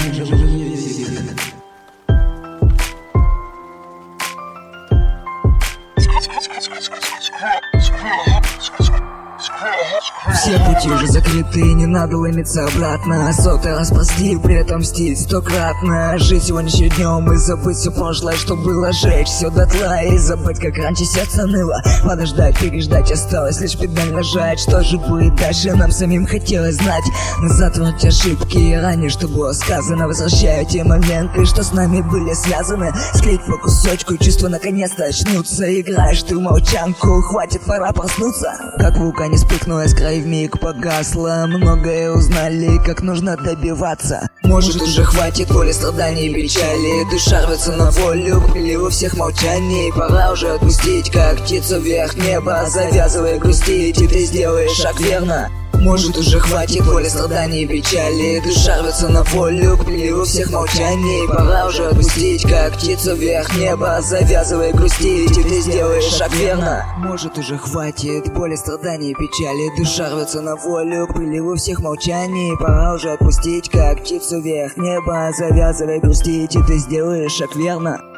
Все пути уже закрыты, не надо ломиться обратно. Сотый раз прости, при этом мстить стократно. Жить сегодняшним днем и забыть все прошлое, что было. Жечь все дотла и забыть, как раньше сердце ныло. Подождать, переждать, осталось лишь педаль нажать. Что же будет дальше, нам самим хотелось знать. Назад вернуть ошибки и ранее, что было сказано. Возвращаю те моменты, что с нами были связаны. Склеить по кусочку, чувства наконец-то очнутся. Играешь ты в молчанку, хватит, пора проснуться. Как вулкан вспыхнула искра и вмиг погасла. Многое узнали, как нужно добиваться. Может уже хватит боли, страданий и печали. Душа рвется на волю, приливу всех молчаний. Пора уже отпустить, как птицу вверх неба. Завязывай грустить, и ты сделаешь шаг верно. Может уже хватит боли, страданий и печали. Душа рвется на волю, к приливу всех молчаний. Пора уже отпустить, как птицу вверх неба. Завязывай грустить, и ты сделаешь шаг верно. Может уже хватит боли, страданий и печали. Душа рвется на волю, к приливу всех молчаний. Пора уже отпустить, как птицу вверх неба. Завязывай грустить, и ты сделаешь шаг верно.